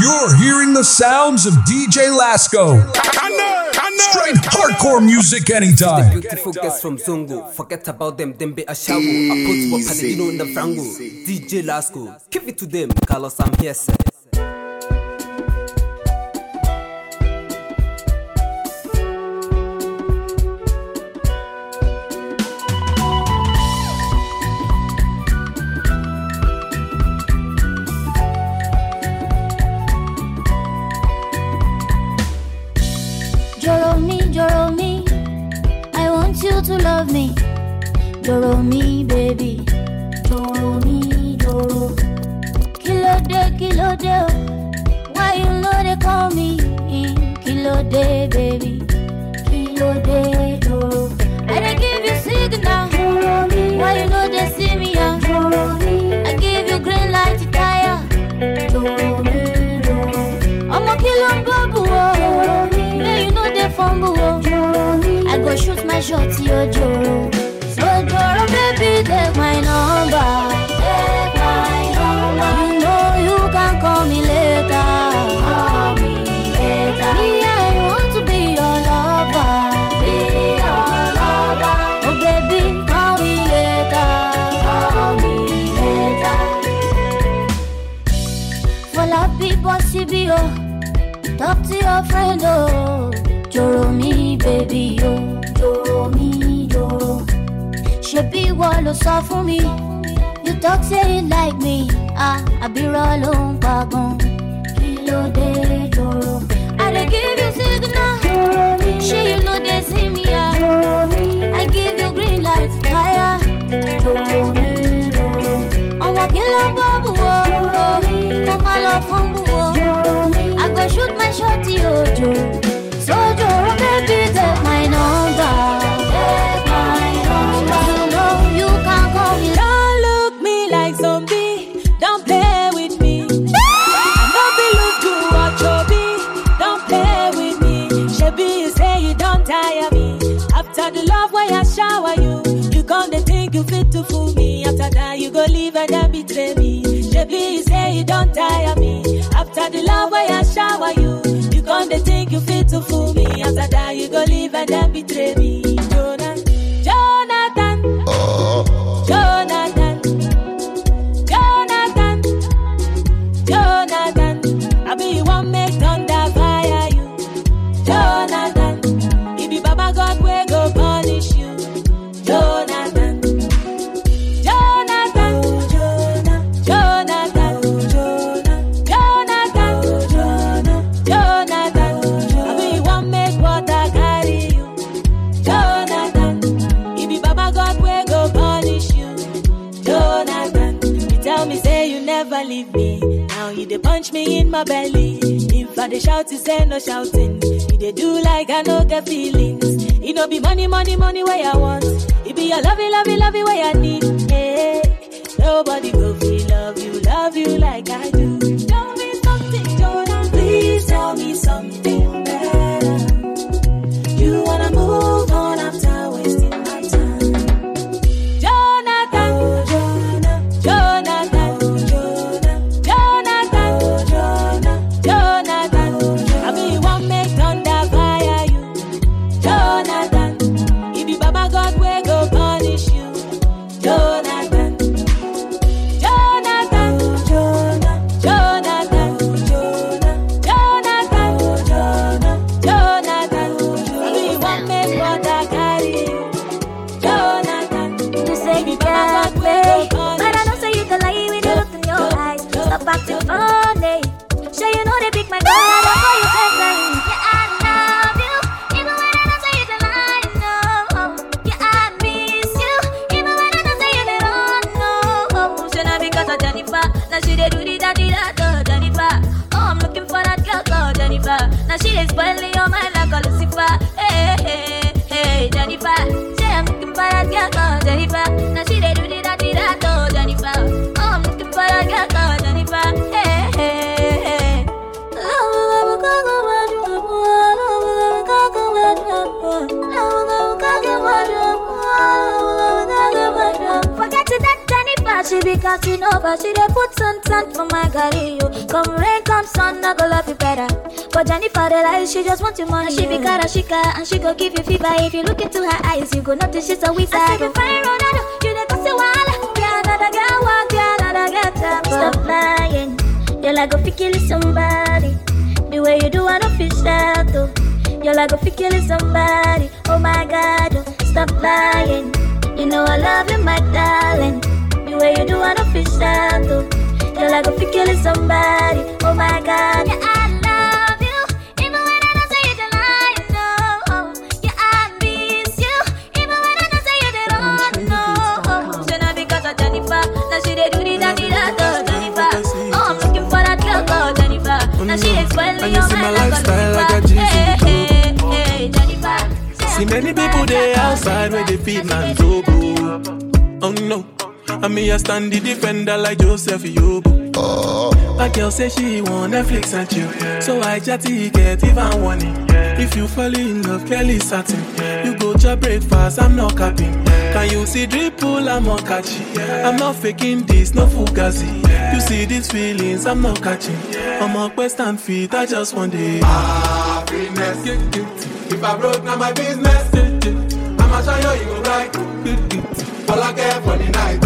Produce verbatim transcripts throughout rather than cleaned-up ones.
You're hearing the sounds of D J Lasco. Straight hardcore music anytime. The beautiful guests from Zongo. Forget about them, them be a shago. I put what Padino in the Frango. D J Lasco. Give it to them. Carlos, I'm here, sir. To love me, Doro me, baby, Doro me, Doro. Kilo de, kilo de, why you know they call me? Kilo de, baby, kilo de, Doro. I dey give you signal, Doro me. Why you know they see me, ah? Doro me. I give you green light to tire, Doro me, Doro. I'm a kilo babu, Doro me. Yeah, you know they fumble, Doro me. I go shoot my shot to your Joro. So Joro, baby, take my number. Take my number. You know you can call me later. Call me later. Me, I want to be your lover. Be your lover. Oh, baby, call me later. Call me later. For la people, C B O. Talk to your friend, oh. Joro me, baby, oh. Joro me, Joro. Shebi walo sọ fún mi. You talk say you like me. Ah, I be rolling wagon. Kilo de Joro. I dey give you signal. Joro me. She you know they see me, ah. Joro me. I give you green light, fire. Joro me, Joro. I'm walking like Babu, oh. Come on, love from Buo. Joro me. I go shoot my shot to you, Joro. So Joro, baby, take my number. Take my number. You know you can call me. Don't look me like zombie. Don't play with me. Don't be look to what you be. Don't play with me. Shebi, you say you don't tire me. After the love where I shower you, you come to think you fit to fool me. After that you go leave and then betray me. Shebi, you say you don't tire me. After the love where I shower you, come they think you fit to fool me. After that you go leave and then betray me. Jonathan, Jonathan, uh. Jonathan, Jonathan, Jonathan. I be one make thunder fire you. Jonathan, if be Baba God will go punish you. Jonathan, Jonathan, Jonathan, Jonathan, Jonathan, Jonathan, Jonathan. Never leave me. Now you dey punch me in my belly. If I dey shout, you say no shouting. You dey do like I no get feelings. It no be money, money, money where I want. It be your lovey, lovey, lovey where I need. Hey, nobody go feel love you, love you like I do. Tell me something, Jonah. Please tell me something better. You wanna move on after wasting my time. Jonathan, oh, Jonah, Jonathan. Jonathan, Jonathan, Jonah, Jonathan, Jonah, Jonathan, Jonah, Jonathan. We want me brother carry you. Jonathan, you say you can't play, but I know say you can lie with the look in your eyes. Stop acting funny. Sure you know they pick my girl, I don't call you text line. Yeah, I love you, even when I don't say you can lie. No, yeah, I miss you, even when I don't say you don't know. Should not because of Jennifer. Now she dey do the daddy that oh Jennifer. Oh, I'm looking for that girl called Jennifer. Now she is spoiling your mind like a Lucifer. Hey, hey, hey, Jennifer. Say I'm looking for that girl called Jennifer. Now she dey do the daddy that oh Jennifer. Oh, I'm looking for that girl called Jennifer. Hey, hey, hey. Forget that Jennifer, she be catching over. She dey put sun tan for my career. Come rain, come sun, I go love you better. But Jennifer, the lie, she just want your money. And she be karashika, and she go give you fever. If you look into her eyes, you go notice she's a wizard. I say you find Ronaldo, you dey go see wala. Yeah, another girl walk, yeah, another girl tap. Stop lying, you're like a fi kill somebody. The way you do, I don't feel sad though. You're like a fi kill somebody. Oh my God, oh, stop lying. You know I love you, my darling. The way you do, I don't feel sad though. You're like a fi kill somebody. Oh my God, yeah, I love you. Even when I don't say you don't lie, no. Yeah, I miss you. Even when I don't say you don't know. So now because of Jennifer, now she dey do the daddy that oh Jennifer. Oh, I'm looking for that girl called Jennifer. Now she dey spoil me your mind like a Jennifer. Hey, hey, hey, Jennifer. See many people there outside where they feed man so good. Oh no, I mean I stand the defender like Joseph Yobo. Oh. My girl say she want Netflix and chill, so I chatty get even warning. If you fall in love, Kelly satin. You go to breakfast, I'm not capping. Can you see dripple, I'm not catching. I'm not faking this, no fugazi. You see these feelings, I'm not catching. I'm on quest and feet, I just want it. Happiness, if I broke, now my business. I'ma show you, you go right. All I care for the night.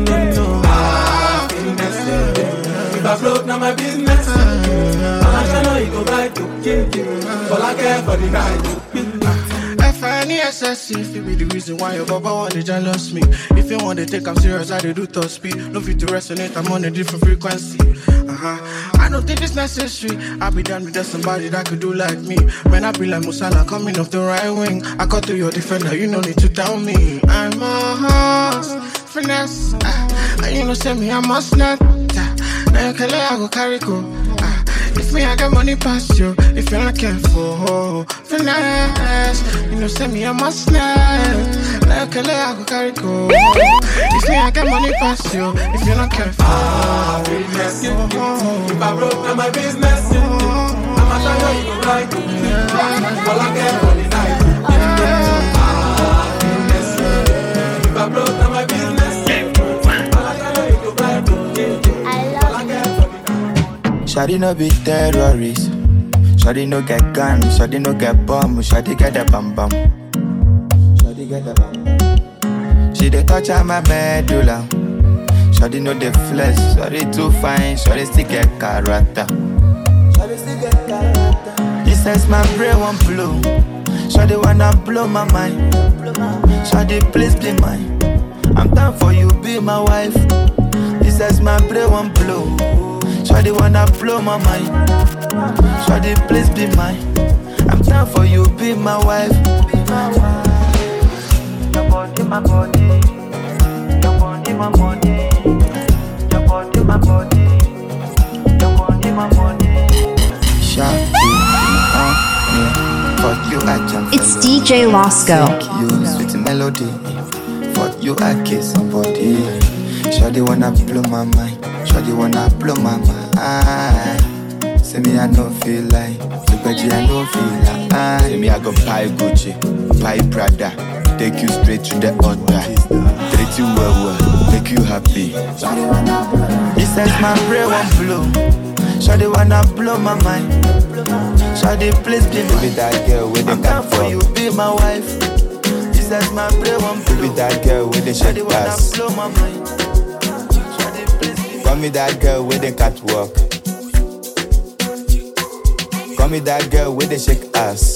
Happiness, if I broke, now my business. I'ma show you, you go right. All I care for the night. F I N E S S C, if it be the reason why your baba want to jealous me. If you want to take I'm serious, I do top speed. No fit to resonate, I'm on a different frequency. Uh-huh. I don't think it's necessary. I'll be done with that somebody that could do like me. When I be like Musala coming off the right wing, I cut to your defender, you no need to tell me. I'm a horse, finesse. Uh, and you know, send me, I must not. Uh, now you can let I go carry go. Uh, If me, I got money past you. If you're not careful, finesse. You know, send me a must snap. Like a leg, I go carry go. If me, I got money past you. If you're not careful, ah, business. If I broke, now my business. I'ma show you, you go right. All I care for the night. Ah, business. If I broke, now my business. I'ma show you, you go right. Shawty no be terrorist. Shawty no get gun. Shawty no get bomb. Shawty get the bam bam. Shawty get the bam bam. She dey touch on my medulla. Shawty no dey flesh. Shawty too fine. Shawty still get character. Shawty still get character. He says my brain won't blow. Shawty wanna blow my mind. Shawty please be mine. I'm down for you, be my wife. He says my brain won't blow. Shawty wanna blow my mind. Shawty please be mine. I'm down for you, be my wife. Be my wife. Your body, my body. Your body, my body. Your body, my body. Your body, my body. Shawty, uh, yeah. Fuck you, I jump. It's D J Lasco. Thank you, sweet melody. Fuck you, I kiss somebody. Shawty wanna blow my mind. Shawty wanna blow my mind. Say me I no feel like Tupac, I no feel like Say me I go buy Gucci, buy Prada. Take you straight to the altar. Treat you well well, make you happy. He says my brain won't blow. Shawty wanna blow my mind. Shawty please be me. Be that girl with the cat for you, be my wife. He says my brain won't blow. Be that girl with the shady ass. Shawty wanna blow my mind. Call me that girl with the catwalk. Call me that girl with the shake ass.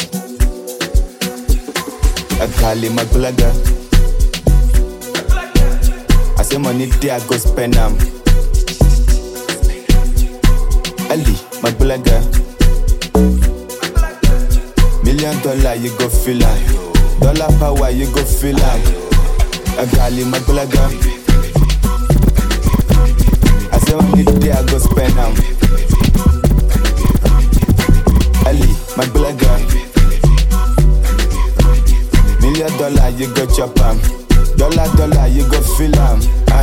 I call him my plugger. I say money there, I go spend them. Ali, my plugger. Million dollar, you go feel like. Dollar power, you go feel like. I call him my plugger. Money day I go spend now. Ali, my blagger. Million dollar you go chop am. Dollar dollar you go feel am.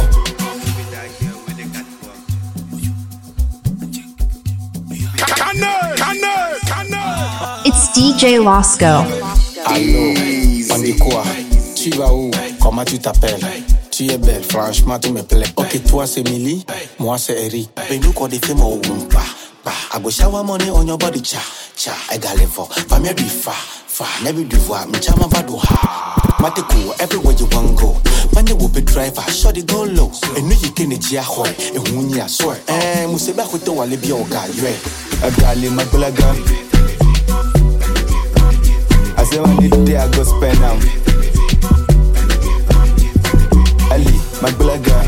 It's D J Lasco. Allô, on dit quoi? Tu vas où? Comment tu t'appelles? tu es belle, franchement tu me plais. Ok, toi c'est Millie, moi c'est Eric. Mais nous qu'on défait mon wumpa. I go shower money on your body, cha, cha. I got it for, for me be far, far. Never do what, me chama vado ha. Mate cool, everywhere you want go. Man you will be driver, shot it go low. And no you can't chia hoy, and who ya swear. Eh, museba kuto wale bi oga, yue. I got it, my gulaga. I say one day I go spend now. Ali, my gulaga.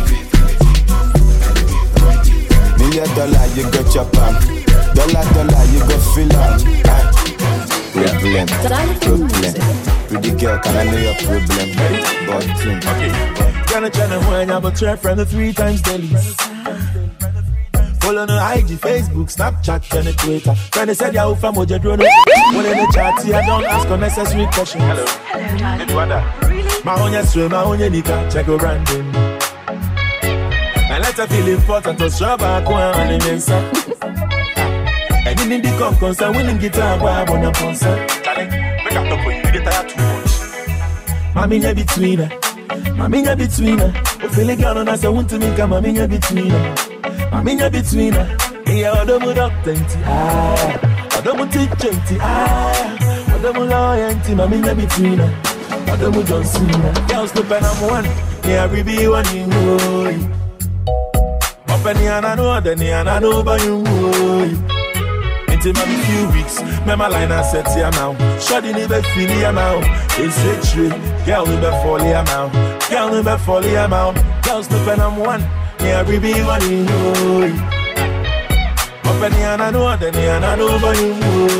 Million dollar, you got your palm. Dollar, dollar, you got feel am. Problem, problem. Pretty girl, can I know your problem? But team. Okay, gonna try to wind up a trap friend three times daily. Follow no I G, Facebook, Snapchat, and Twitter. Friend said ya ufa moja drone. When in the chat, see I don't ask unnecessary questions. Hello, Edwanda. My own yes, my own nika, check your branding. And let her feel important to strap back one and immense. And in the cup concern, winning guitar, I want a concert. Make up the point, you get tired too much. Mammy, you're between her. Mammy, you're between her. You feel like you're not, I want to make a mammy, you're between her. Mammy, you're between her. Yeah, I don't want up twenty. Ah, I don't want to twenty. Ah, I don't want loyalty. Mammy, you're between her. I don't want John Cena. Girls, the pen, I'm one. Yeah, we be one in one. Up and I know, then I know about you. Into my few weeks, me my line I set here now. Shawty never feel here now. It's a trick, girl never fall here now. Girl never fall here now. Girls no pen I'm one, yeah we be one in you. Up and I know, then I know about you.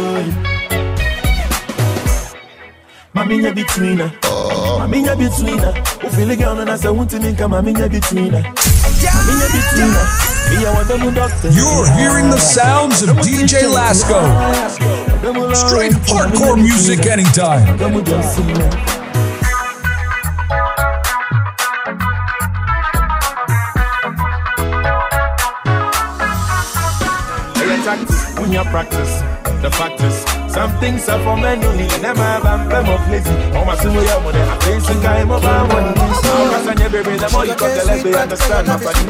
Mami ya between her, mami ya between her. Who feel the girl and I say want to make a mami ya between her. Mami ya between her. You're hearing the sounds of D J Lasco. Straight hardcore music anytime. When you practice, the fact is, some things are for men only. Never have a them of lazy. Oh my son, we are money. I face and guy more than one. Because I never read the more you got the left they understand my body.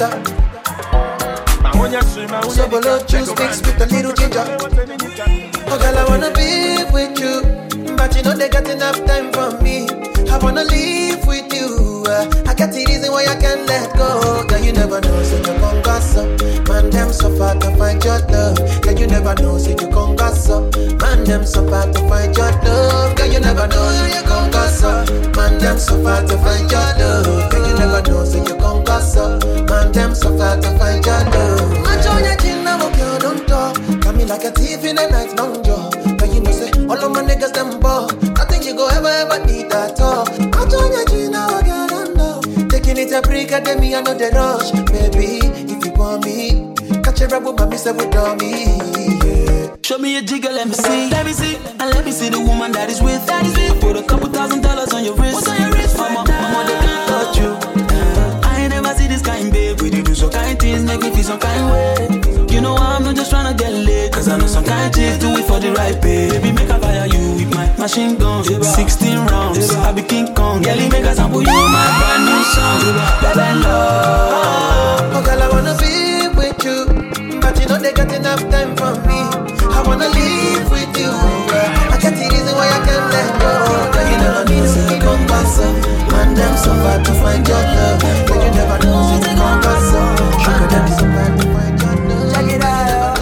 So below juice mixed with a little ginger. Oh girl, I wanna be with you, but you know they got enough time for me. I wanna live with you. uh, I got the reason why I can't let go. Girl, you never know, so you gon' gossip. Man, them so far to find your love. Girl, you never know, so you gon' gossip. Man, them so far to find your love. Girl, you never know, so you gon' gossip. Man, them so far to find your love. Girl, you never know, so you gon' gossip. Man, them so far to find your love. Match on your chin, now okay, don't talk. Got me like a thief in the night, long jaw. But you know, say, all of my niggas, them ball. Nothing you go ever, ever need at all. Match on your chin, now okay, don't talk. Taking it a break, at me, I know the rush. Baby, if you want me, catch a rap with my miss with me. Yeah. Show me a jigger, let me see. Let me see, and let me see the woman that is with. That is with. Put a couple thousand dollars on your wrist. What's on your wrist? Mama, mama, they can't touch you. I ain't never see this kind, babe. We do some kind things, make me feel some kind way. You know I'm not just tryna get laid, cause I know some kind chicks do it for the right pay. Baby, make I fire you with my machine gun. Sixteen rounds, I be King Kong. Girlie, make I sample you my brand new song. Baby, love. Oh girl, I wanna be with you, but you know they got enough time for me. I wanna live with you. I got the reason why I can't let go. Girl, you never know, so you gon' pass up. Man, them so far to find your love. Girl, you never know, so you gon' pass up. Sugar daddy so far to find your love. Check it out.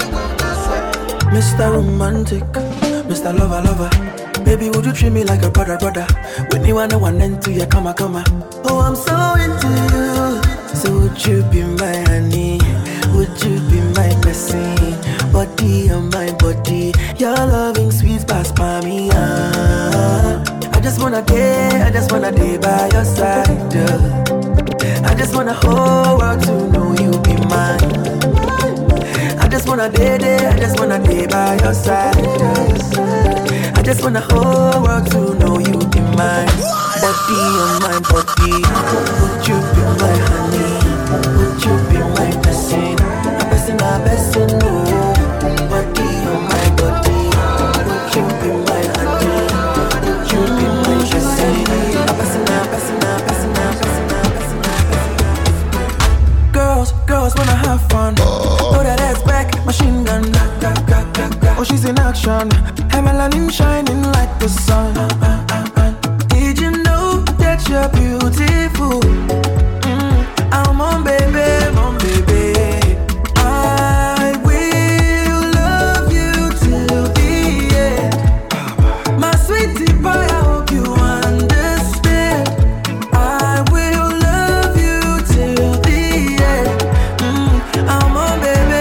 Mister Romantic, Mister Lover, Lover. Baby, would you treat me like a brother, brother? When you wanna one end to your come, come. Oh, I'm so into you. So would you be my honey? Would you be my blessing? Body on my body. Your loving sweet past by me. Ah. I just wanna day, I just wanna day by your side. Uh. I just wanna whole world to know you be mine. I just wanna day day, I just wanna day by your side. I just wanna whole world to know you be mine. Body on my body. Would you be my honey? Would you be my blessing? I'm blessing, I'm blessing, no. Body on my body. Would you be my honey? Would you be my blessing? I'm blessing, I'm blessing, I'm blessing, I'm blessing, I'm blessing. is in action. Her melanin shining like the sun. Uh, uh, uh, uh. Did you know that you're beautiful? Mm, I'm on baby, on baby. I will love you till the end. My sweetie pie, I hope you understand. I will love you till the end. Mm, I'm on baby.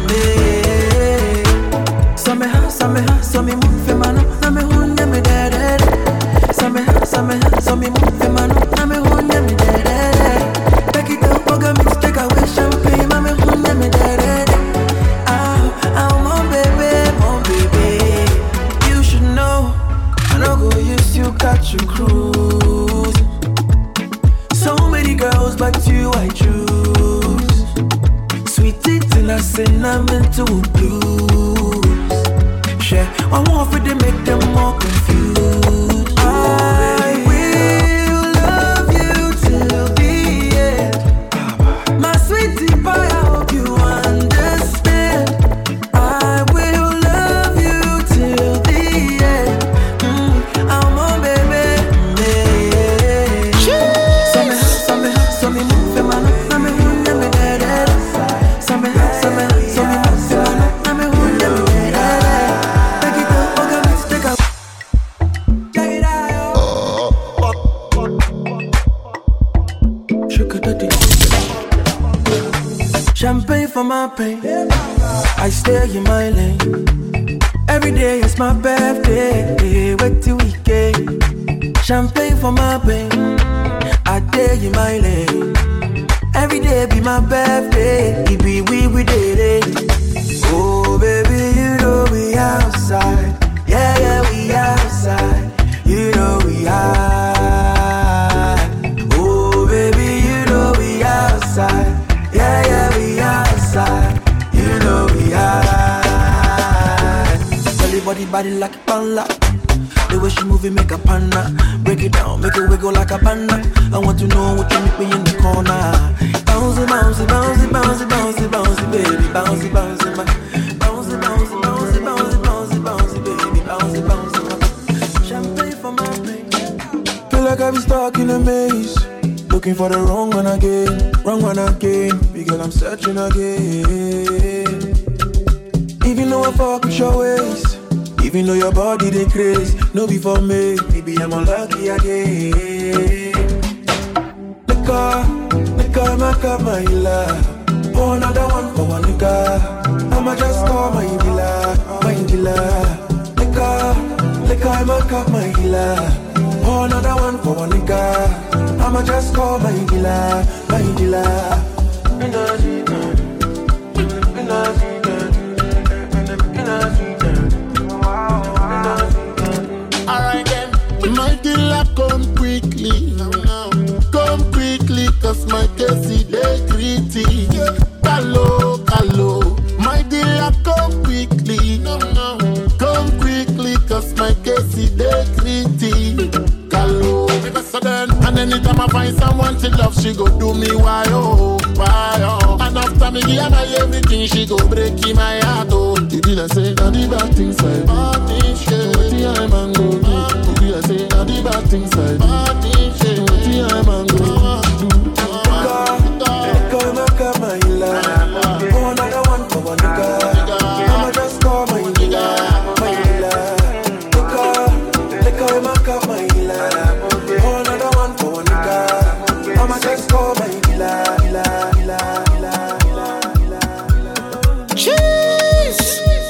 Some me ha, some me ha, some me move for man, some me hun them me dead dead. Some me ha, some me ha, some me move for man, some me hun them me dead dead. Take it up, bugger mix, take away champagne, some me hun them me dead dead. Ah, I'm on baby, on baby. You should know, I no go use you, catch you cruise. So many girls, but you I choose. Sweet it and I say I'm into blues. Share, I want for them make them more confused. I will love you till the end. My sweetie pie, I hope you understand. I will love you till the end. Mm, I'm on baby. Some me, some me, some me move for man, some me who them me dead dead. Some me, some me, some me move for man, some me who them me dead dead. Take it up, bugger mix, take a. Check it out, sugar daddy. Champagne for my pain. I stay in my lane. Every day is my birthday. Wait till weekend. Champagne for my pain. I stay in my lane. Every day be my birthday. It be we we did it. Oh baby, you know we outside. Yeah yeah we outside. You know we high. Oh baby, you know we outside. Yeah yeah we outside. You know we high. Tell your body body like a panda. The way she move it make a panda. Break it down, make it wiggle like a panda. I want to know what you make me in the corner. Bouncy, bouncy, bouncy, bouncy, bouncy, bouncy, baby, bouncy, bouncy, bouncy, bouncy, bouncy, bouncy, bouncy, bouncy, baby, bouncy, bouncy, bouncy. Champagne for my pain. Feel like I be stuck in a maze, looking for the wrong one again, wrong one again. Because I'm searching again. Even though I fuck with your ways, even though your body they craze, no be for me, maybe I'm unlucky again. Nigga, nigga, my cup, my love. Pour another one for one nigga. I'ma just call my dealer, my dealer. Nigga, nigga, my cup, my love. Pour another one for one nigga. I'ma just call my dealer, my dealer. Alright then, my dealer come quickly. Come quickly, cause my case is day gritty. Hello, hello. My dealer come quickly. Come quickly, cause my case is day gritty. Hello. And anytime I find someone to love, she go do me why oh, why oh. And after me give my everything, she go break in my heart oh. You be like say, now the bad things I do. Bad things shit. What the I'm and go do. You be like say, now the bad things I do. Bad things shit. What the I'm and go do. Nigga, nigga, nigga, my love. Oh, another one for one nigga. I'ma just call my dealer, my dealer. Nigga, nigga, nigga, my love. I'ma just call my dealer, dealer, dealer, dealer, dealer, dealer. Cheese!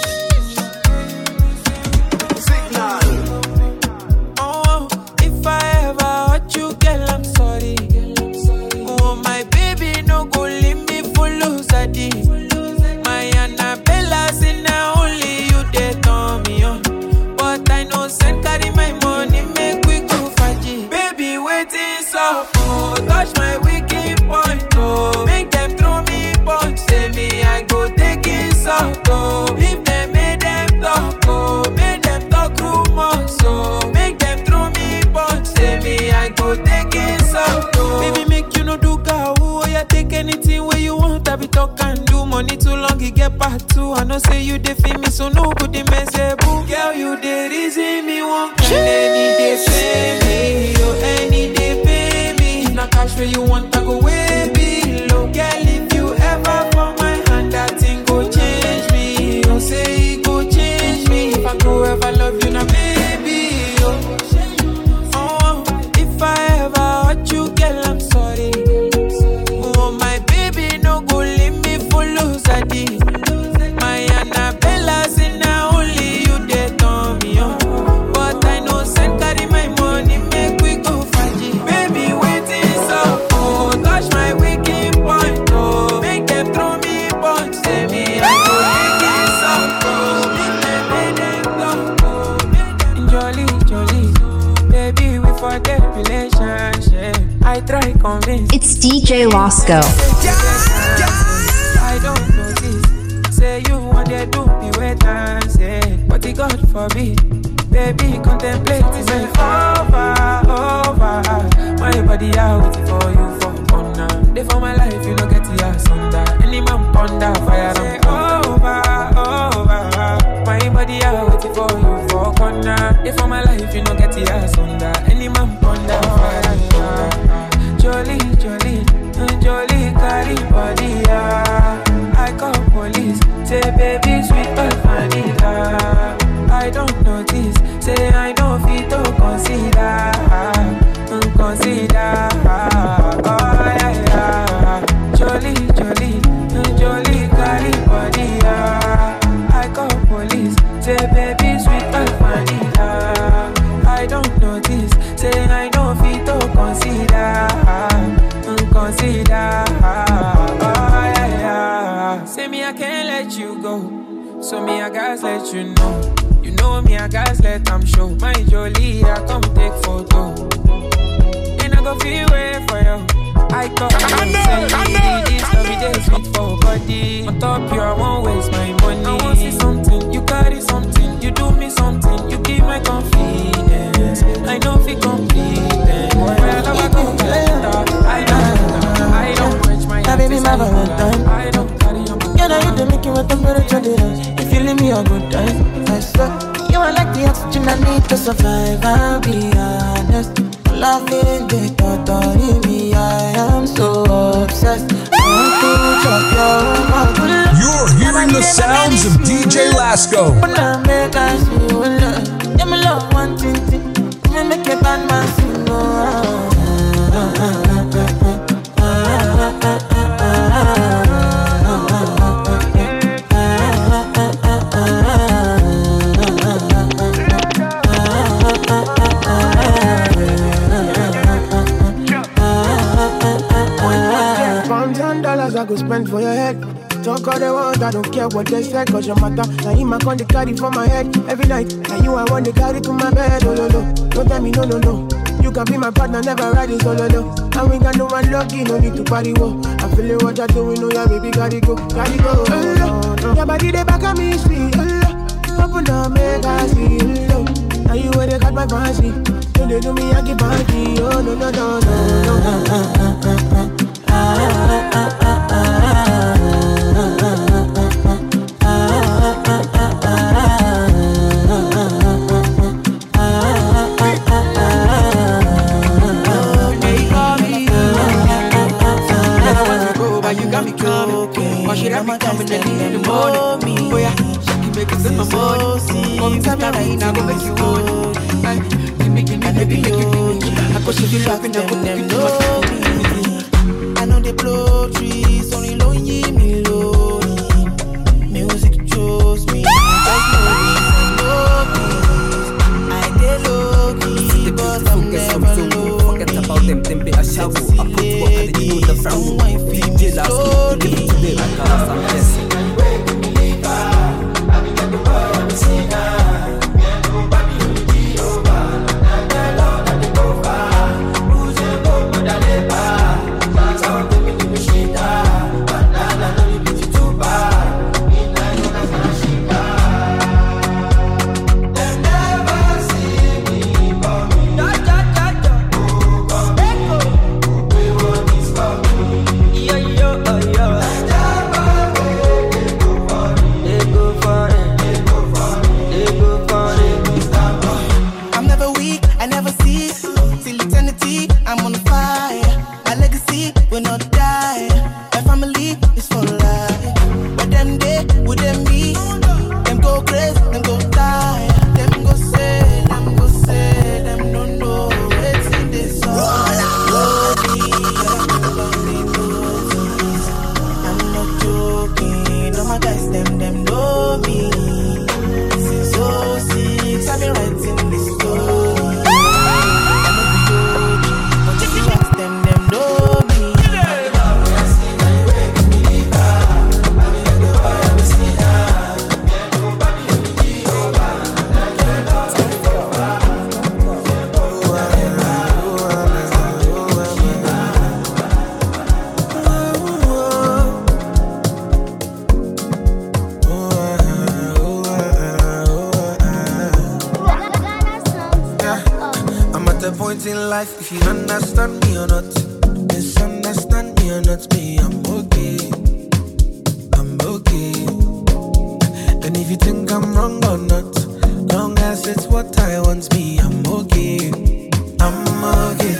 Signal. Oh, if I ever hurt you, girl, I'm sorry. Oh, my baby, no go leave me for lose a day. My Annabella, say now only you they turn me on. But I know send carry my money, make we go faji. Baby, waiting so oh, touch my wicked point, oh. Make them throw me punch, say me I go take it out, oh. If them make them talk, oh. Make them talk rumors, oh. Make them throw me punch, say me I go take it out, oh. Baby, make you no do cow, oh. Yeah, take anything where you want, I be talk and do more. money too long, you get part two. I know say you dey feel me, so no good they mess it, boo. Girl, you dey reason me one kind. Any day pay me, yo, any day pay me. If not cash where you want, I go way below. Girl, if you ever for my hand, that thing go change me. Don't say it go change me. If I go ever love you, now baby, yo. Oh, if I ever hurt you, girl, I'm sorry. Oh, my baby, no go leave me for lose a day. My Annabella say now only you dey turn me on. But I know send carry my money, make we go faji. Baby, waiting so oh, touch my wicked point, oh. Make them throw me punch, say me I go make it so oh. Make them make them go, oh. Jolly, jolly, baby, we forget relationship. I try convince. It's D J Lasco. I don't notice. Say you want to do me wait and say, but it God forbid. Baby, contemplate me over, over. My body out waiting for you for honor. Day for my life, you don't get the ass under. Any man ponder fire and over, over. My body out waiting for you for honor. Day for my life, you don't get the ass under. Any man ponder fire and thunder. Jolly, jolly, jolly, carry body, yeah. I call police, say baby, sweet but vanilla. I don't notice, say I don't fit to consider, consider. Oh yeah, yeah. Jolly, jolly, jolly, carry body, yeah. I call police, say baby, sweet but vanilla. I don't notice, say I don't fit to consider. Consider, oh yeah, yeah. Say me I can't let you go, so me I guys let you know. You know me I guys let them show. My Jolie, I come take photo, and I go feel way for you. I come and say this every day sweet for body. On top you I won't waste my money. I want see something, you carry something, you do me something, you give my confidence. I know if you complete it, well I go better. I know. My baby, my Valentine. Yeah, now you don't make it with temperature difference. If you leave me a good time, I swear you are like the oxygen I need to survive. I'll be honest. Laughing, they totally me. I am so obsessed. You're hearing the sounds of D J Lasco. Make a bad man sing. I go spend for your head. Talk all they want, I don't care what they say. Cause your matter, now you my con they carry for my head. Every night, now you I want to carry to my bed. Oh no no, don't tell me no no no. You can be my partner, never ride it solo no. And we got no one lucky, no need to party wo. I'm feeling what you're doing, oh yeah baby, gotta go, gotta go. Oh, no. Your body they back at me, sweet. Oh, no. Open up, make I see. Oh, no. Now you where they got my fancy. Don't they do me, I keep party. Oh no no no no no. Ah, ah, ah, ah, ah, ah. Should I be coming early in the morning? Oh yeah, she can make us in my morning. Come tell me right now, go make you own. Give me, give me, baby, make you do. I go show you love and I go give you my I know they blow trees, only lonely me lonely. Music chose me, there's no reason, no peace. I did low key, but I'm never low. Forget about them, them be a shower. I put what I did in the front. D J Lasco, give it to them. I can't some blessing. Never see me will not die. My family is for life. But them day, would them be? Them go crazy, them go die. Them go say, them go say, them don't know what's in this song. Love me, I'm not joking. All my guys, them, them know me. Since oh six, I've been writing this story. In life, if you understand me or not, misunderstand me or not, me, I'm okay, I'm okay. And if you think I'm wrong or not, long as it's what I want, me, I'm okay, I'm okay.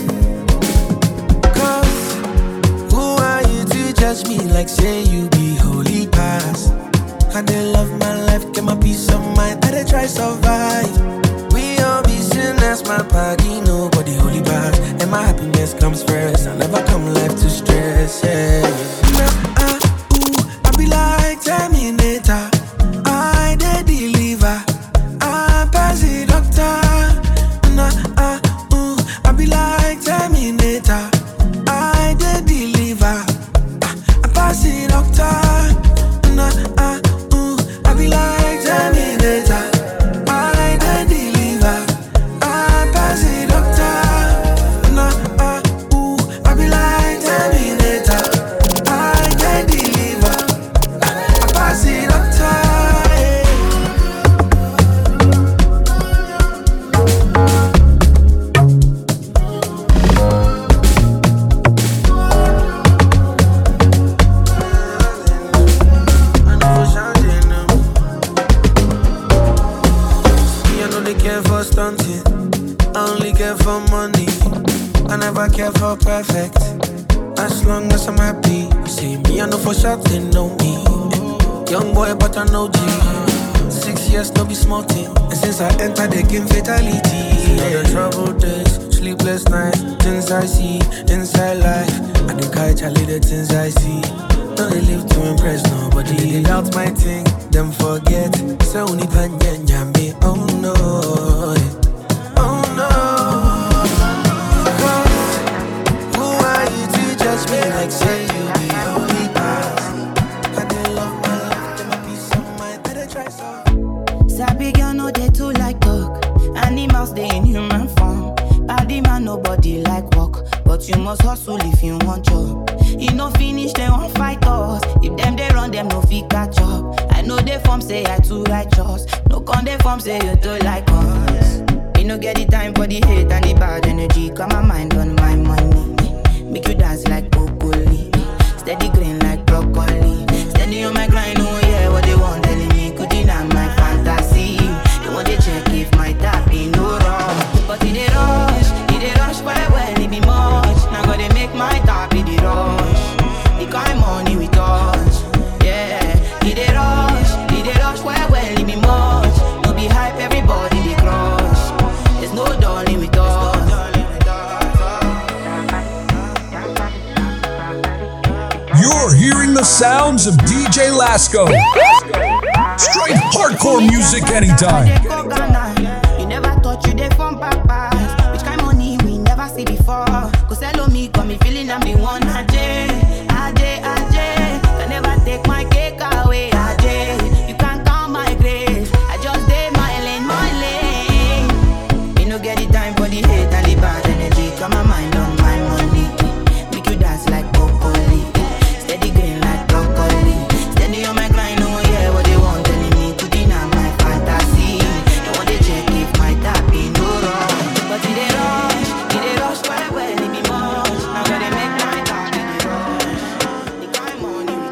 Cause who are you to judge me like say you be holy past? I did love my life, get my peace of mind, I did try survive. That's my party, nobody holy bad. And my happiness comes first. I never come left to stress, yeah. Nah, ah, ooh, I be like Terminator. I dey deliver. I pass the doctor. Nah, ah, ooh, I be like Terminator. I dey deliver. I pass the doctor. Nah, ah, ooh, I be like Terminator. For perfect, as long as I'm happy. See me, I know for sure they know me. Young boy, but I know G. Six years, no be small thing. And since I entered the game, fatality. All the troubled days, sleepless nights, things I see inside life. I think I Charlie the things I see. Don't they live to impress nobody. They doubt my thing, them forget. So only panya me, oh no, oh no. Me like say you be only past. I did love my life, get my peace of mind, that I try so. Sabi girl no they too like talk. Animals they in human form. Body man nobody like walk, but you must hustle if you want job. You no finish they won't fight us. If them they run them no fit catch up. I know they form say I too righteous. No con they form say you too like us. You no get the time for the hate and the bad energy. Got my mind on my money. Make you dance like broccoli, steady green like broccoli. Steady on my grind, oh yeah, what they want telling me. Could deny my fantasy. They want to check if my tap ain't no wrong. But it they rush, it they rush well, well, it be much. Now gotta make my tap in the rush. The kind money we touch, yeah. It they rush, it they rush well, well, it be much. No be hype, everybody they crush. There's no darling with us. You're hearing the sounds of D J Lasco. Straight hardcore music anytime. You never thought you dey from papas. Which kind of money we never see before. Cause hello me, got me feeling I'm the one. Ajay, Ajay, Ajay. Can never take my cake away. Ajay, you can't count my grace. I just did my lane, my lane. You no get the time for the hate and the bad energy. Got my mind on my money. Make you dance like broccoli. Steady green like broccoli. Steady on my grind, oh yeah, what they want telling me. To deny my fantasy. They want to check if my tap ain't no wrong. But if they rush, if they rush well, well, it be much. Now gotta make my tap in the rush. The kind money we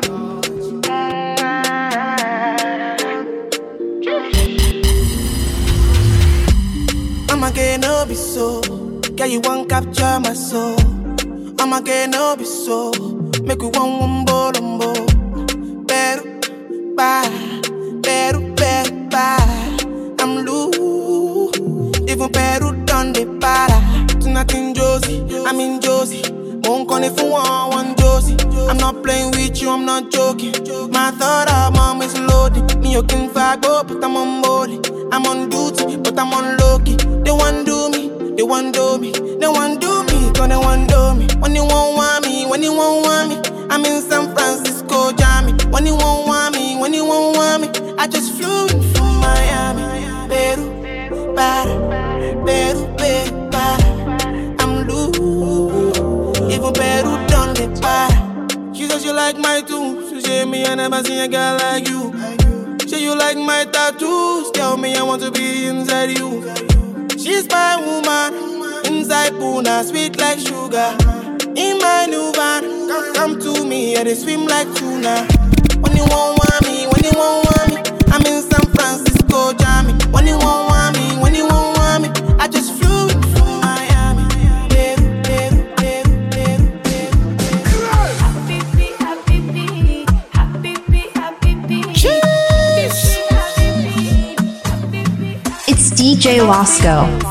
touch. I'ma get no be so. Girl, you won't capture my soul. I'ma get no be so. Make we one one bolombo. Better, bye. Better, better, bye. I'm loose. Even Peru done the para. Tonight in Josie, I'm in Josie. Won't call if you want one Josie. I'm not playing with you, I'm not joking. My thought of mom is loaded. Me you can fuck up, but I'm on board. I'm on duty, but I'm on low-key. They want do me, they want do me. They want do me, cause they want do me. When you won't want me, when you won't want me, I'm in San Francisco, Jammy. When you won't want me, when you won't want me, I just flew in from Miami. Peru, para, Peru, Peru, para. I'm loose. Even Peru done the para. She says you like my tunes. She say me I never seen a girl like you. Say you like my tattoos. Tell me I want to be inside you. She's my woman. Inside Puna, sweet like sugar. In my new van, come, come to me, yeah, they swim like tuna. When you won't want me, when you won't want me, I'm in San Francisco, Jammy. When you won't want me, when you won't want me, I just flew in from Miami. Peru, Peru, Peru, Peru, Peru. Habibi, Habibi, Habibi, Habibi. Cheers! It's D J Lasco.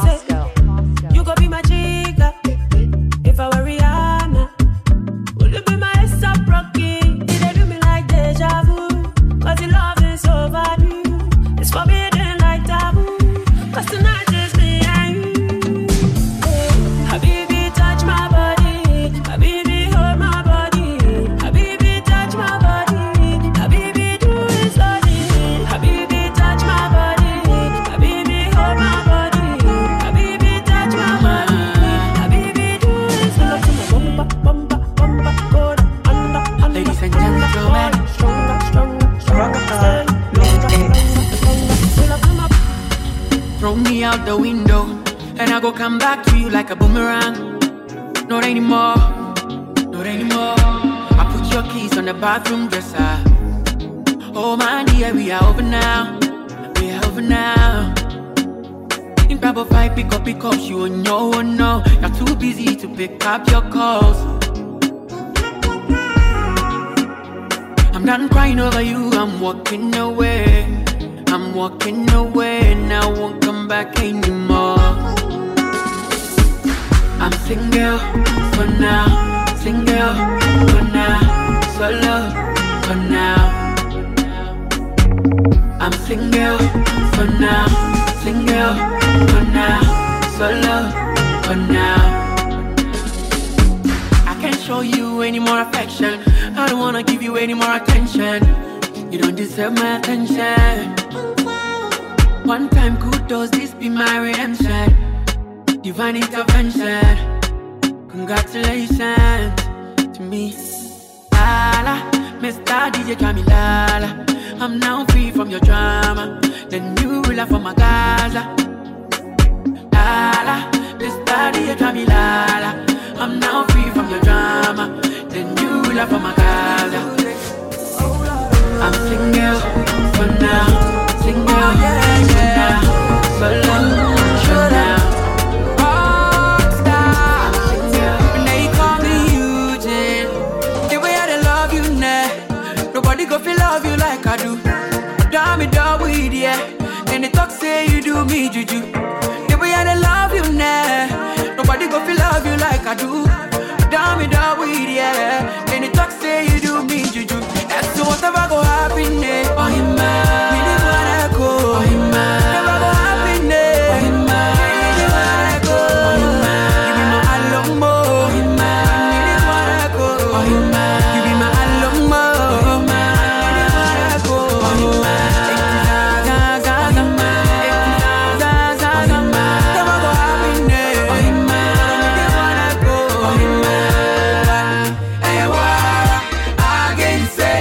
Out the window, and I go come back to you like a boomerang. Not anymore, not anymore. I put your keys on the bathroom dresser. Oh my dear, we are over now, we are over now. In Bravo five, pick up, pick up, you know, oh no, you're too busy to pick up your calls. I'm done crying over you, I'm walking away. I'm walking away and I won't come back anymore. I'm single for now, single for now, solo for now. I'm single for now, single for now, solo for now. I can't show you any more affection. I don't wanna give you any more attention. You don't deserve my attention. One time kudos, this be my redemption. Divine intervention. Congratulations to me. Lala, Mister D J Kamilala. I'm now free from your drama. The new ruler for my Gaza. Lala, Mister D J Kamilala. I'm now free from your drama. The new ruler for my Gaza. I'm single for now, single yeah, for yeah. now, solo for now. Rockstar, and they call me Eugene. The way I love you now, nobody go feel love you like I do. Damn it, dog with yeah, and they talk say you do me juju. The way I love you now, nobody go feel love you like I do. Damn it, dog with yeah, and they talk say you do me juju. So whatever go happen, eh? Oh, him man, we live where I go. Oh, him man, never go happen, eh? Oh, him man, we live where I go. Oh, him man, you be my alumbo. Oh, him man, we live where I go. Oh, him man, you be my alumbo. Oh, him man, we live where I go. Oh, him man, za za za za za za za. Never go happen, eh? Oh, him man, we live where I go. Oh, him man, hey, what? Again, say.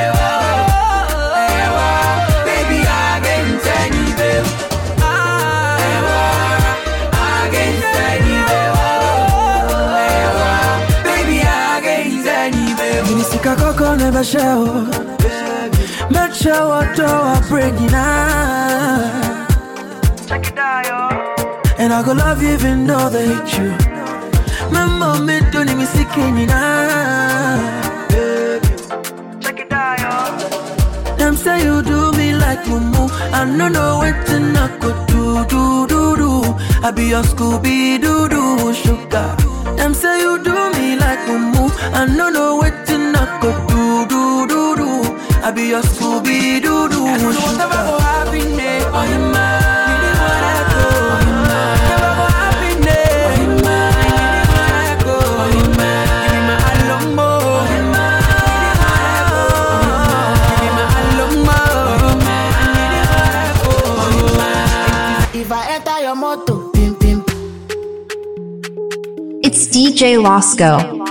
Kakoko never show, but show what do I bring you now. And I go love you even though they hate you. My mom made don't even see Kenina. Check it out, yo. Them say you do me like mumu. I don't know what to knock or do, do, do, do. I be your Scooby Doo Doo sugar. Them say you do me like mumu. I don't know what to knock or do, do, do, do. I be your Scooby Doo Doo sugar. Never go happiness, oh you man. You need what I go, oh you man. Never go happiness, oh you man. You need what I go, oh you man. Give me my alumbo, oh you man. You need what I go, oh you man. Give me my alumbo, oh you man. I need what I go, oh you man. If I enter your motor, pim pim. It's D J Lasco.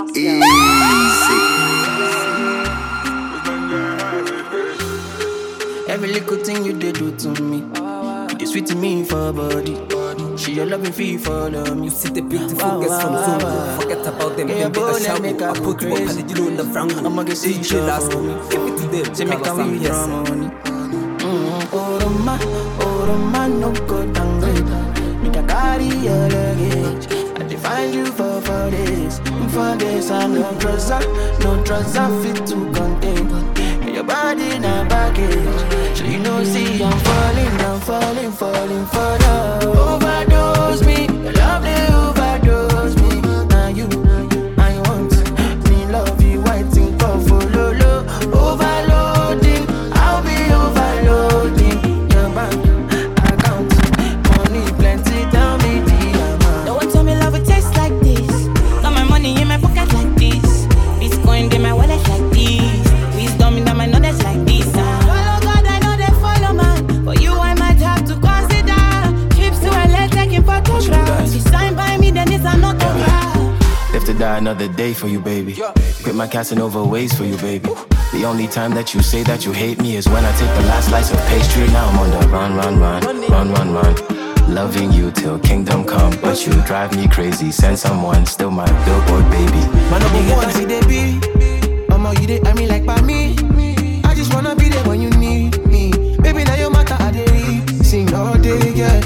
Every little thing you did do to me, you sweet to me for body. She your loving fee for me. You see the beautiful girls from Zongo. Forget about them, them be a shout. I put what did you know in the frango. I'ma get D J Lasco, give it to them. Say make a we draw money. Oh Roma, oh Roma, no good and great. Make a carry your luggage. I define you for for this, for this. I no trouser, no trouser fit to contain. Your body na baggage. So you know, see I'm falling, I'm falling, falling for love. Overdose me, your love they overdose me. Now you, I want me love you, waiting for follow low. Overloading, I'll be overloading. Your bank account, money plenty, tell me the amount. Don't want tell me love it tastes like this. Got my money in my pocket like this. Bitcoin in my wallet like this. Wisdom in my knowledge like this. Follow God, I know they follow man. For you, I might have to consider trips to L A taking photographs. You sign by me, then it's an autograph. Live to die another day for you, baby. Quit my Casanova ways for you, baby. The only time that you say that you hate me is when I take the last slice of pastry. Now I'm on the run, run, run, run, run, run. Loving you till kingdom come, but you drive me crazy. Send someone, still my billboard, baby. My number one, see they be. Mama, you dey, I mean like by me. I just wanna be there when you need me. Baby, now your matter, I dey sing all day, yeah.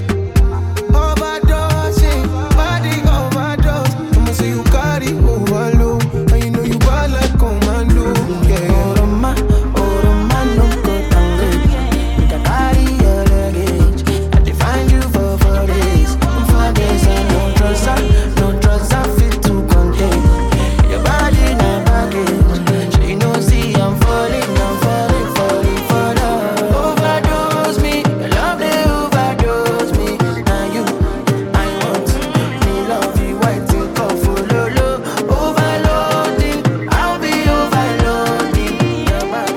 Overdosing, body overdose. I'ma say you carry overload, and you know you bad like commando, yeah. Oh Roma, oh Roma, no go down good. Make a carry your luggage. I define you for for days, for days. And no trust, no trust, I fit to contain. Your body na baggage. You know, see I'm falling, I'm falling, falling for love. Overdose me, your love they overdose me. Now you, I want me love you, waiting for follow low. Overloading, I'll be overloading. Your back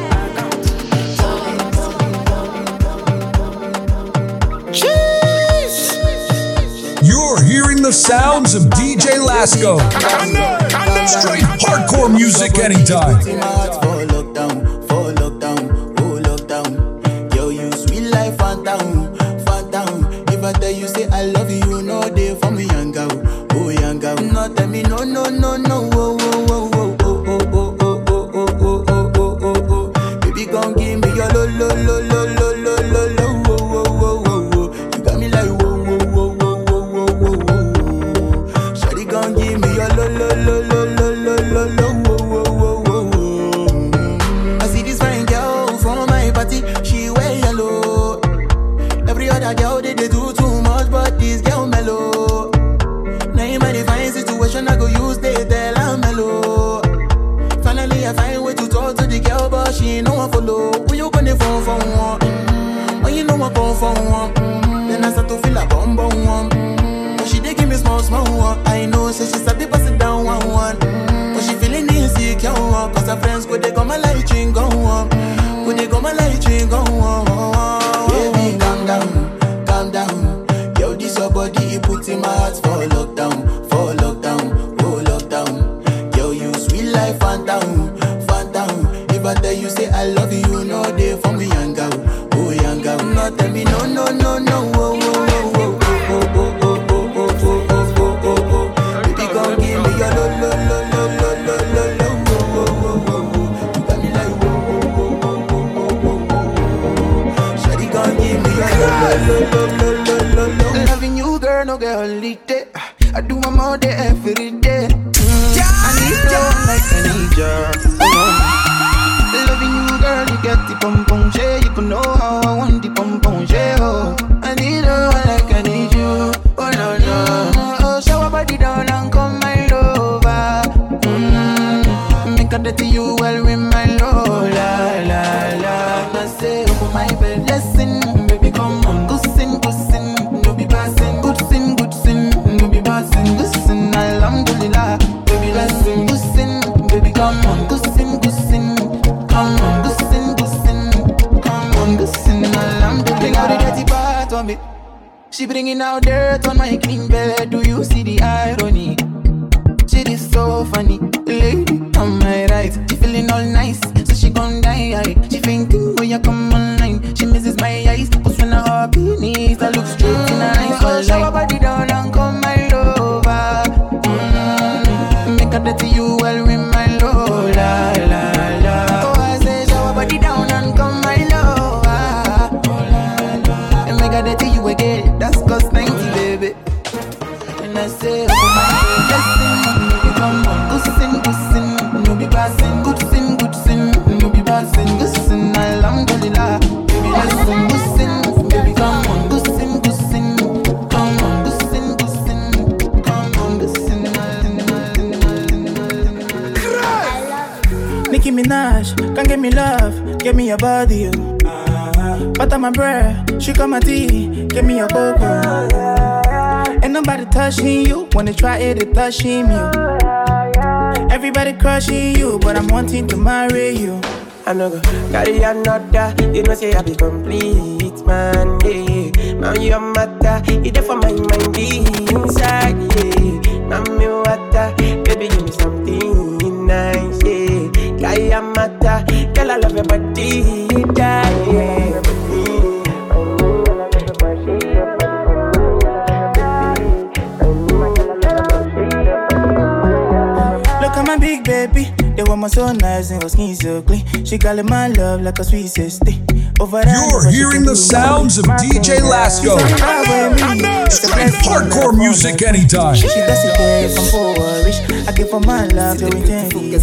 account. You're hearing the sounds of D J Lasco. Straight hardcore music anytime. For lockdown, for lockdown, oh lockdown. Yo, you sweet life, phantom, phantom. If I tell you say I love you, no day for me, young girl, oh young girl. No tell me no, no, no, no, oh, oh, oh, oh, oh, oh, oh, oh, oh, oh, oh, oh, oh, oh. Baby, gon' give me your lo, lo, lo, lo, lo, lo, lo, lo, oh, oh, oh, oh, oh. You got me like whoa, whoa, whoa, whoa, whoa, whoa, whoa, whoa. Shawty gon' give me your lo, lo, lo, lo, lo, lo, lo, lo, whoa, whoa, whoa, whoa, whoa. I see this fine girl from my party, she wear yellow. Every other girl they, they do too much, but this girl mellow. Now in my divine situation, I go use they tell I'm mellow. Finally I find way to talk to the girl, but she ain't no one follow. When you gonna phone for one? Mm-hmm. When you know I phone for one? Mm-hmm. Then I start to feel a bum bum one. Mm-hmm. But she dey give me small small one. I know, say she sabi pass it down one one. Mm-hmm. But she feeling insecure, cause her friends go they go my light ring go on. Go they go my light ring go on. Baby, calm down, calm down. Yo, this your body, it puts in my heart for lockdown, for lockdown, oh lockdown. Yo, you sweet life, phantom, phantom. If I tell you say I love you, no day for me, young girl, oh young girl. No tell me no, no, no, no, oh, oh, oh, oh, oh, oh, oh, oh, oh, oh, oh, oh, oh, oh. Baby, gon' give me your lo, lo, lo, lo, lo, lo, lo, lo, oh, oh, oh, oh, oh. You got me like whoa, whoa, whoa, whoa, whoa, whoa, whoa, whoa. Shawty gon' give me your lo, lo, lo, lo, lo, lo, lo. Loving you, girl, no girl, lead it. I do my more day every yeah. Loving you, girl, you get the pom pom, yeah. You can know how I want the pom pom, yeah. Oh, I need you like I need you. Oh no no, oh shower body down and come my lover. Mm, make a dirty you well with my love, la la la. I say oh my bed, listen, baby come on, go sin, go sin, no be passing, good sin, good sin, no be passing, good sin, alhamdulillah, baby listen, good sin, baby come on, good sin, good sin, come on, good sin, good sin, come on, good sin, alhamdulillah. Bring out the dirty part of me. She bringing out dirt on my clean bed. Do you see the irony? She is so funny, lady on my right. She feeling all nice, so she gon' die. She fainting when you come online. She misses my eyes, cause when I hop in it, I look straight in her eyes. Oh, shower body down and come my lover. Mm-hmm. Make her dirty you well with my love, la la la. Oh, I say shower body down and come my lover. And make her dirty you again. That's cause ninety, baby. And I say, oh my blessing, baby, come on, good sin, good sin, no be passing, good sin, good sin, no be passing, good sin, alhamdulillah, baby, listen, good sin, baby, come on, good sin, good sin, come on, good sin, good sin, come on, good sin, Nicki Minaj, can't get me love, give me your body, you. Butter my bread, she got my tea, give me your cocoa. Ain't nobody touching you, wanna try it, they touching you. Everybody crushing you, but I'm wanting to marry you. I know go carry another, you know say I be complete, man, yeah. Now your matter, it there for my mind inside, yeah. Now me water, baby give me something nice, yeah. Kaya matter, girl I love your body, yeah. My big baby, they want my so nice and her skin so clean. She calling my love like a sweet sister. Over You're hearing the sounds of D J Lasco. Straight hardcore music anytime. She does it there from Polish. I give for my love to eternity.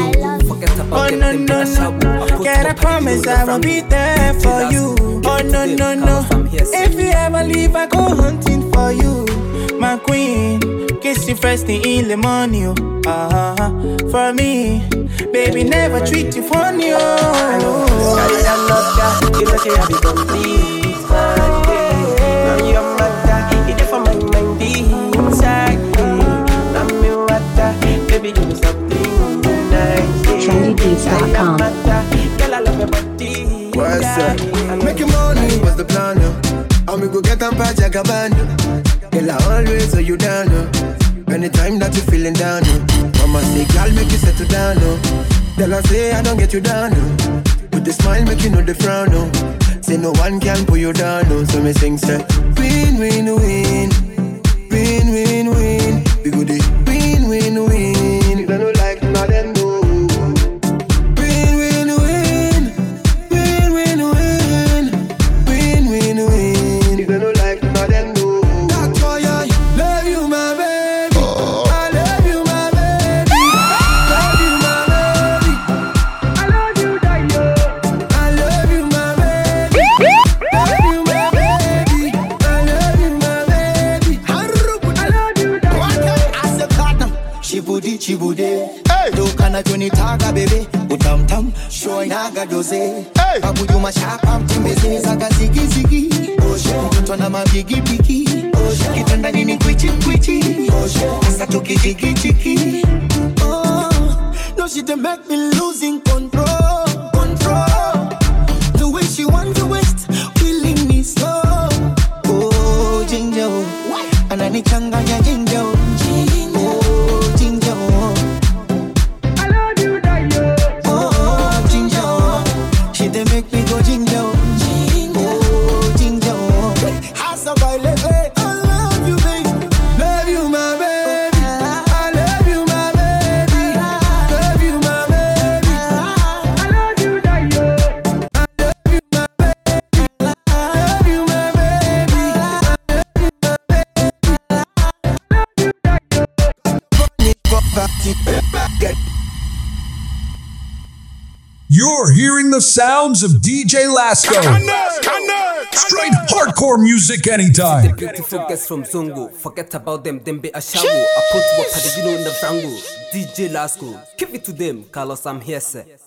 Oh no no no, can I promise I will be there for you? Oh no no no, if you ever leave I go hunting for you, my queen. Kiss you first thing in the morning, oh. Uh-huh. For me, baby, never treat you funny, oh. I know, I love that, you know say I be complete, man, yeah. Now your matter, it's for my mind inside, yeah. Now me water, baby, give me something nice, yeah. trendy beats dot com. Girl, I love your body. What's up? Making money was the plan, oh. And we go get them pa Jagaband. Girl, I always hold you down, oh. Anytime that you feeling down, oh. Mama say, girl, make you settle down, oh. Tell her, say, I don't get you down, oh. With the smile, make you know the frown, oh. Say, no one can pull you down, oh. So me sing, say, win, win, win. Win, win, win. We go the win, win, win. You don't like none of them, no. Win, win, win. Win, win, win. Win, win, win. You don't like none of them, no. That's why I love you, my baby. I love you, my baby. Love you, my baby. I love you, Dayo. I love you, my baby. Love you, my baby. I love you, my baby. I love you, Dayo. I said, partner, Chibudi, Chibude. Do kana juni taga bebe. Utam tam, show naga doze. Abu you masha am timbezi saga zigi zigi. Mtoto na mabigi bigi. Kitanda nini kwichi kwichi. Asa toki jigi jigi. Oh, no she dey make me losing control, control. The way she want to waste, killing me slow. Oh, ginger, ananichanganya ginger. Oh, ginger. I love you, Dayo. Oh, ginger. She dey make me go ginger. Oh, ginger. House of I live it. I love you, baby. Love you, my baby. I love you, my baby. Love you, my baby. I love you, Dayo. I love you, my baby. I love you, my baby. I love you, my baby. You're hearing the sounds of D J Lasco. Straight hardcore music anytime. The beautiful guests from Zongo, forget about them, them be a shawo. I put what Padidino in the Frango. D J Lasco, give it to them, Carlos, I'm here, sir.